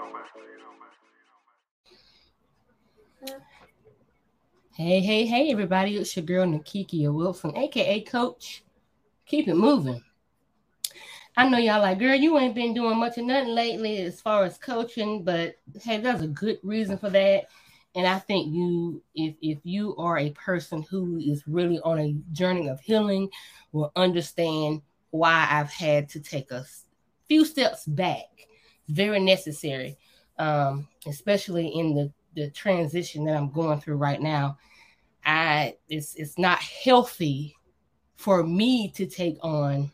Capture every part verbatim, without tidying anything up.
Hey, hey, hey, everybody. It's your girl, Nakikia Wilson, a k a. Coach. Keep it moving. I know y'all like, girl, you ain't been doing much of nothing lately as far as coaching, but hey, there's a good reason for that. And I think you, if if you are a person who is really on a journey of healing, will understand why I've had to take a few steps back. It's very necessary, um, especially in the the transition that I'm going through right now. I it's it's not healthy for me to take on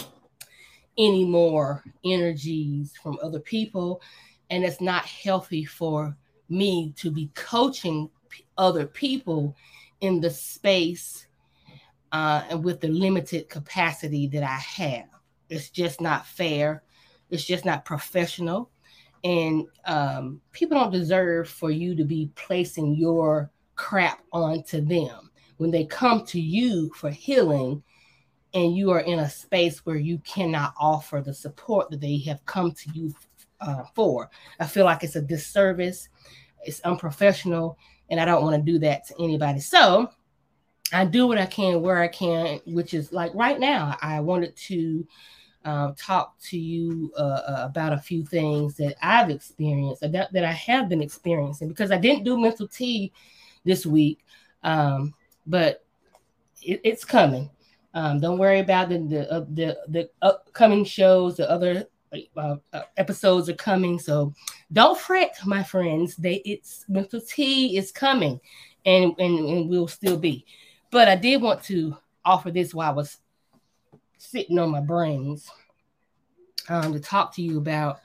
any more energies from other people, and it's not healthy for me to be coaching p- other people in the space uh, and with the limited capacity that I have. It's just not fair. It's just not professional, and um, people don't deserve for you to be placing your crap onto them when they come to you for healing and you are in a space where you cannot offer the support that they have come to you uh, for. I feel like it's a disservice, it's unprofessional, and I don't want to do that to anybody. So I do what I can where I can, which is like right now. I wanted to um, talk to you uh, uh, about a few things that I've experienced, that, that I have been experiencing, because I didn't do mental T this week, um, but it, it's coming. Um, don't worry about the the, uh, the the upcoming shows. The other uh, uh, episodes are coming, so don't fret, my friends. They it's mental T is coming, and and and will still be. But I did want to offer this while I was sitting on my brains um, to talk to you about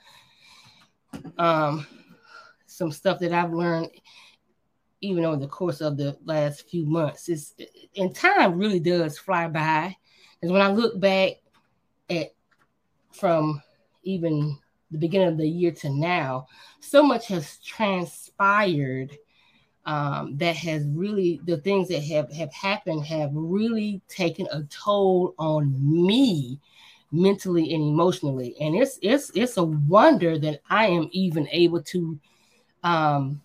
um, some stuff that I've learned even over the course of the last few months. It's, and time really does fly by. Because when I look back at from even the beginning of the year to now, so much has transpired um, that has really, the things that have, have happened have really taken a toll on me mentally and emotionally. And it's it's it's a wonder that I am even able to um,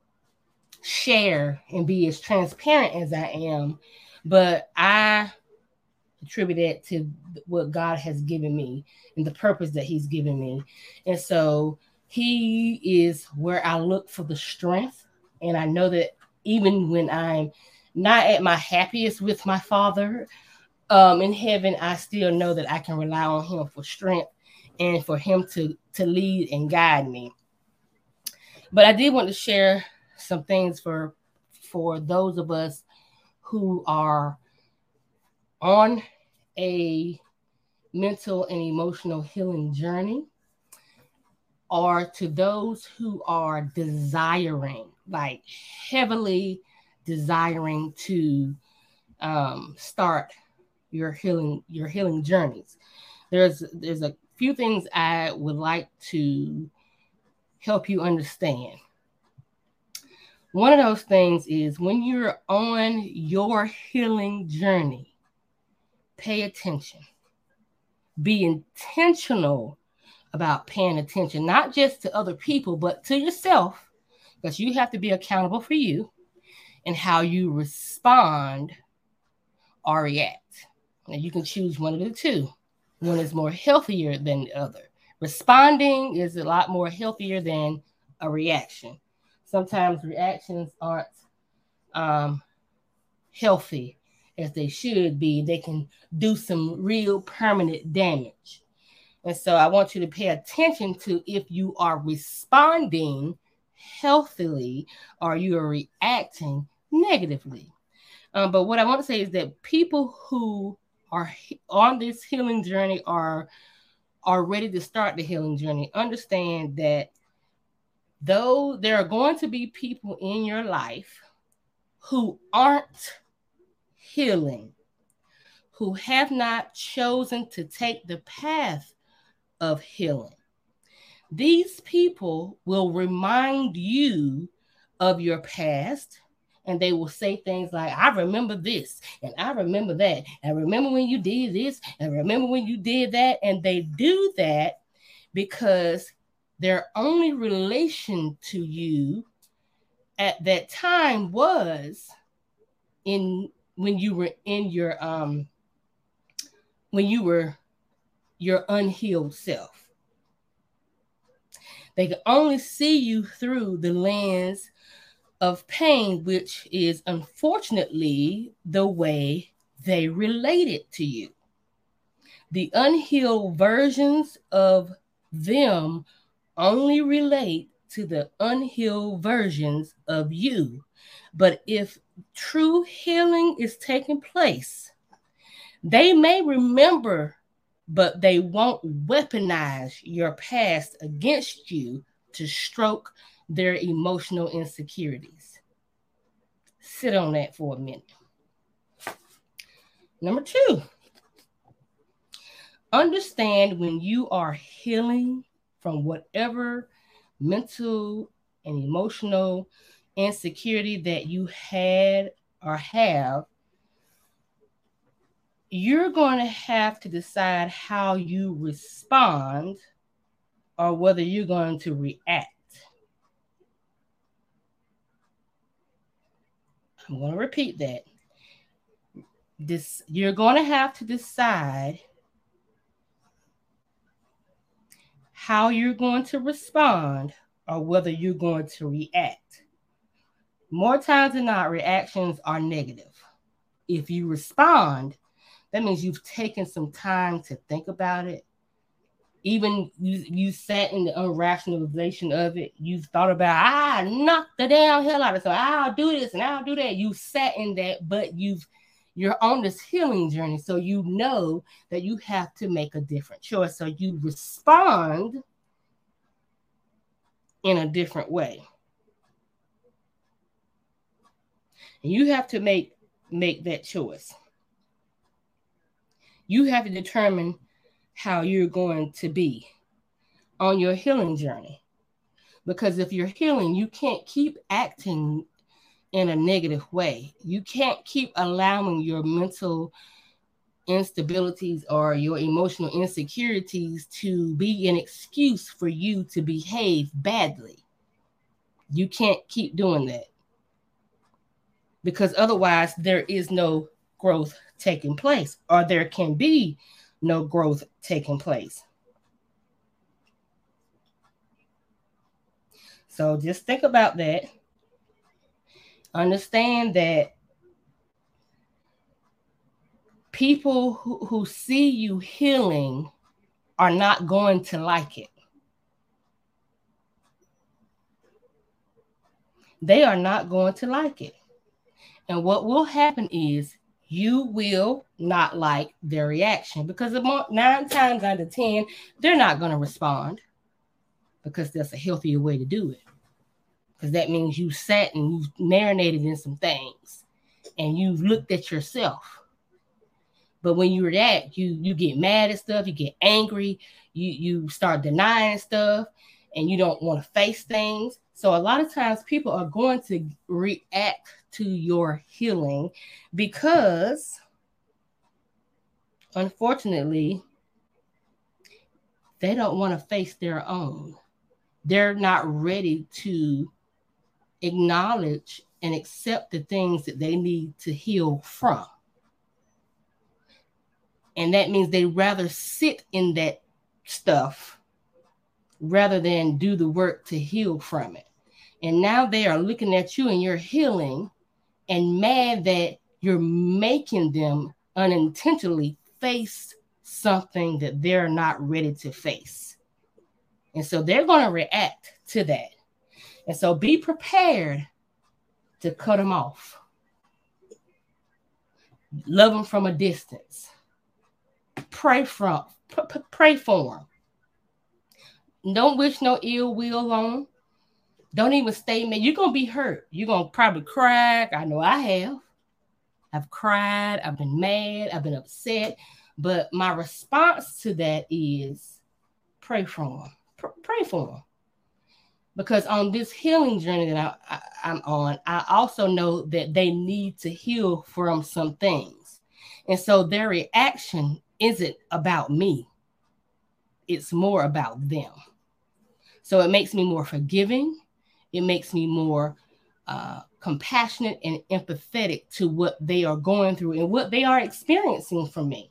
share and be as transparent as I am. But I attribute that to what God has given me and the purpose that He's given me. And so He is where I look for the strength. And I know that even when I'm not at my happiest with my Father um, in heaven, I still know that I can rely on Him for strength and for Him to, to lead and guide me. But I did want to share some things for for those of us who are on a mental and emotional healing journey, or to those who are desiring, like heavily desiring to um, start your healing your healing journeys. There's there's a few things I would like to help you understand. One of those things is when you're on your healing journey, pay attention. Be intentional about paying attention, not just to other people, but to yourself, because you have to be accountable for you and how you respond or react. Now, you can choose one of the two. One is more healthier than the other. Responding is a lot more healthier than a reaction. Sometimes reactions aren't um, healthy as they should be. They can do some real permanent damage. And so I want you to pay attention to if you are responding healthily or you are reacting negatively. Um, but what I want to say is that people who are on this healing journey are are ready to start the healing journey understand that though there are going to be people in your life who aren't healing, who have not chosen to take the path of healing, these people will remind you of your past, and they will say things like, I remember this, and I remember that, and remember when you did this, and remember when you did that. And they do that because their only relation to you at that time was in when you were in your um when you were your unhealed self. They can only see you through the lens of pain, which is unfortunately the way they related to you. The unhealed versions of them only relate to the unhealed versions of you. But if true healing is taking place, they may remember, but they won't weaponize your past against you to stroke their emotional insecurities. Sit on that for a minute. Number two, understand when you are healing from whatever mental and emotional insecurity that you had or have, you're going to have to decide how you respond or whether you're going to react. I'm going to repeat that. This, you're going to have to decide how you're going to respond or whether you're going to react. More times than not, reactions are negative. If you respond, that means you've taken some time to think about it. Even you, you sat in the unrationalization of it. You've thought about, I knocked the damn hell out of it, so I'll do this and I'll do that. You sat in that, but you've you're on this healing journey, so you know that you have to make a different choice. So you respond in a different way. And you have to make, make that choice. You have to determine how you're going to be on your healing journey. Because if you're healing, you can't keep acting in a negative way. You can't keep allowing your mental instabilities or your emotional insecurities to be an excuse for you to behave badly. You can't keep doing that, because otherwise there is no growth taking place, or there can be no growth taking place. So just think about that. Understand that people who, who see you healing are not going to like it. They are not going to like it. And what will happen is you will not like their reaction, because nine times out of ten, they're not going to respond, because that's a healthier way to do it. Because that means you sat and you've marinated in some things and you've looked at yourself. But when you react, you you get mad at stuff, you get angry, you, you start denying stuff, and you don't want to face things. So a lot of times people are going to react to your healing because, unfortunately, they don't want to face their own. They're not ready to acknowledge and accept the things that they need to heal from. And that means they rather sit in that stuff rather than do the work to heal from it. And now they are looking at you and you're healing and mad that you're making them unintentionally face something that they're not ready to face. And so they're going to react to that. And so be prepared to cut them off. Love them from a distance. Pray from, p- p- pray for them. Don't wish no ill will on them. Don't even stay mad. You're going to be hurt. You're going to probably cry. I know I have. I've cried. I've been mad. I've been upset. But my response to that is pray for them. Pr- pray for them. Because on this healing journey that I, I, I'm on, I also know that they need to heal from some things. And so their reaction isn't about me. It's more about them. So it makes me more forgiving. It makes me more uh, compassionate and empathetic to what they are going through and what they are experiencing from me.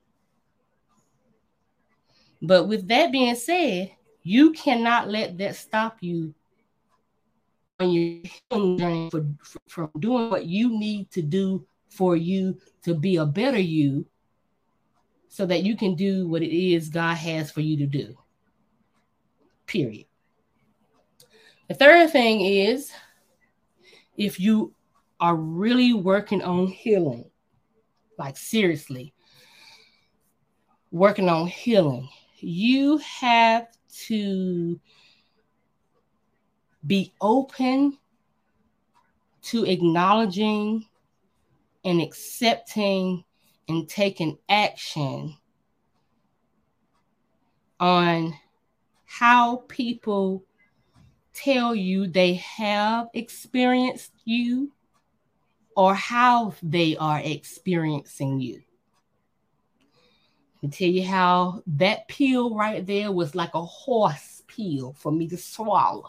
But with that being said, you cannot let that stop you on your healing journey for, for, from doing what you need to do for you to be a better you, so that you can do what it is God has for you to do. Period. The third thing is, if you are really working on healing, like seriously working on healing, you have to be open to acknowledging and accepting and taking action on how people tell you they have experienced you or how they are experiencing you. I tell you how that pill right there was like a horse pill for me to swallow.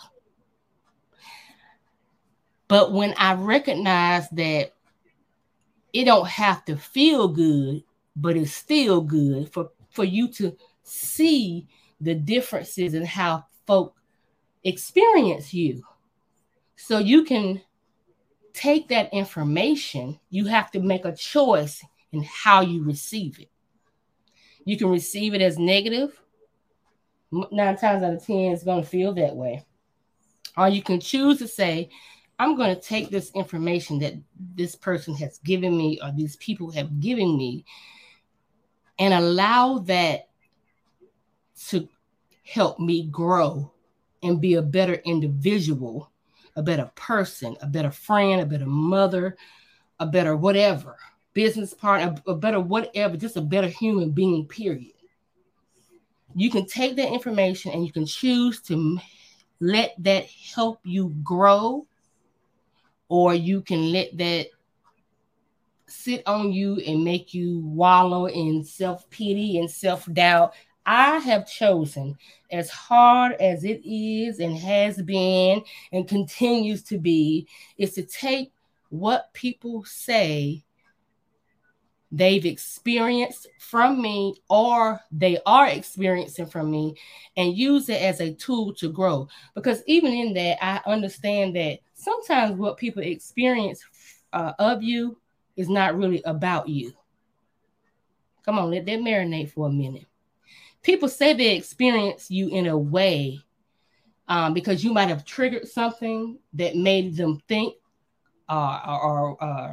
But when I recognized that it don't have to feel good, but it's still good for, for you to see the differences in how folk experience you. So you can take that information, you have to make a choice in how you receive it. You can receive it as negative. Nine times out of ten, it's going to feel that way. Or you can choose to say, I'm going to take this information that this person has given me or these people have given me and allow that to help me grow and be a better individual, a better person, a better friend, a better mother, a better whatever, business partner, a better whatever, just a better human being, period. You can take that information and you can choose to let that help you grow, or you can let that sit on you and make you wallow in self-pity and self-doubt. I have chosen, as hard as it is and has been and continues to be, is to take what people say they've experienced from me or they are experiencing from me and use it as a tool to grow. Because even in that, I understand that sometimes what people experience uh, of you is not really about you. Come on, let that marinate for a minute. People say they experience you in a way um, because you might have triggered something that made them think uh, or, or uh,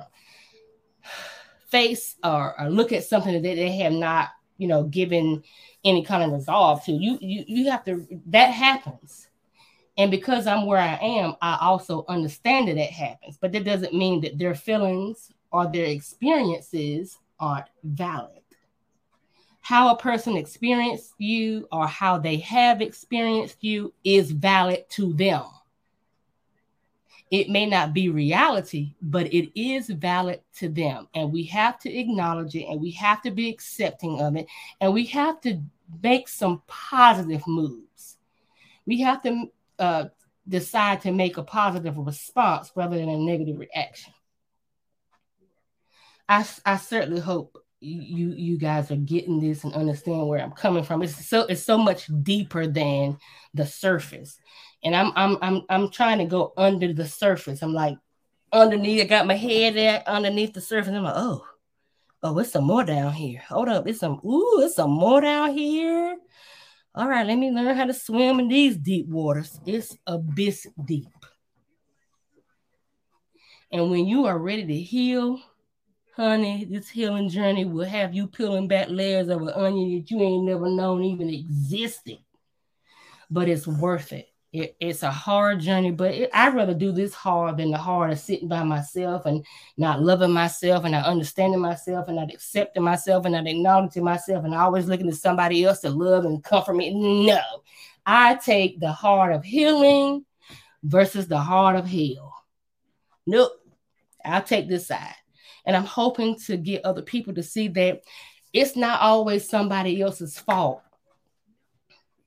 face or, or look at something that they have not, you know, given any kind of resolve to. You, you, you have to, that happens. And because I'm where I am, I also understand that that happens. But that doesn't mean that their feelings or their experiences aren't valid. How a person experienced you or how they have experienced you is valid to them. It may not be reality, but it is valid to them. And we have to acknowledge it, and we have to be accepting of it, and we have to make some positive moves. We have to uh, decide to make a positive response rather than a negative reaction. I, I certainly hope you you guys are getting this and understand where I'm coming from. It's so it's so much deeper than the surface. And I'm I'm I'm I'm trying to go under the surface. I'm like underneath, I got my head there underneath the surface. I'm like, oh, oh, it's some more down here. Hold up, it's some ooh, it's some more down here. All right, let me learn how to swim in these deep waters. It's abyss deep. And when you are ready to heal, honey, this healing journey will have you peeling back layers of an onion that you ain't never known even existed. But it's worth it. it it's a hard journey, but it, I'd rather do this hard than the hard of sitting by myself and not loving myself and not understanding myself and not accepting myself and not acknowledging myself and always looking to somebody else to love and comfort me. No, I take the heart of healing versus the heart of hell. Nope, I'll take this side. And I'm hoping to get other people to see that it's not always somebody else's fault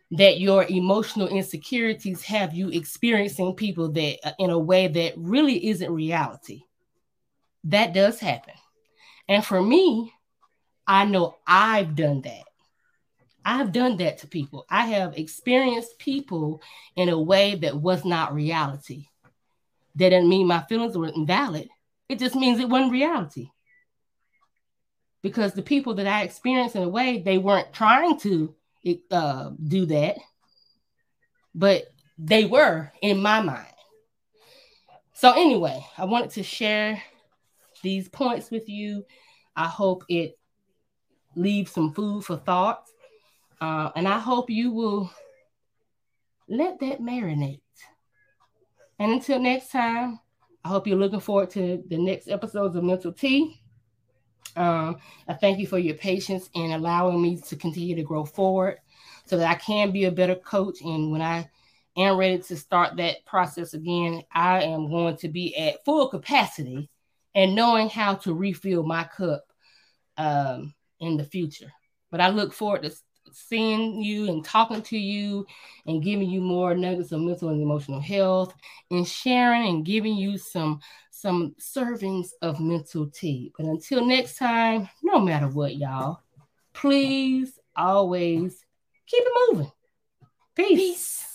that your emotional insecurities have you experiencing people that uh, in a way that really isn't reality. That does happen. And for me, I know I've done that. I've done that to people. I have experienced people in a way that was not reality. That doesn't mean my feelings were invalid. It just means it wasn't reality. Because the people that I experienced in a way, they weren't trying to uh, do that, but they were in my mind. So anyway, I wanted to share these points with you. I hope it leaves some food for thought. Uh, and I hope you will let that marinate. And until next time, I hope you're looking forward to the next episodes of Mental Tea. Um, I thank you for your patience in allowing me to continue to grow forward so that I can be a better coach. And when I am ready to start that process again, I am going to be at full capacity and knowing how to refill my cup um, in the future. But I look forward to seeing you and talking to you and giving you more nuggets of mental and emotional health and sharing and giving you some some servings of mental tea. But until next time, no matter what, y'all, please always keep it moving. Peace. Peace.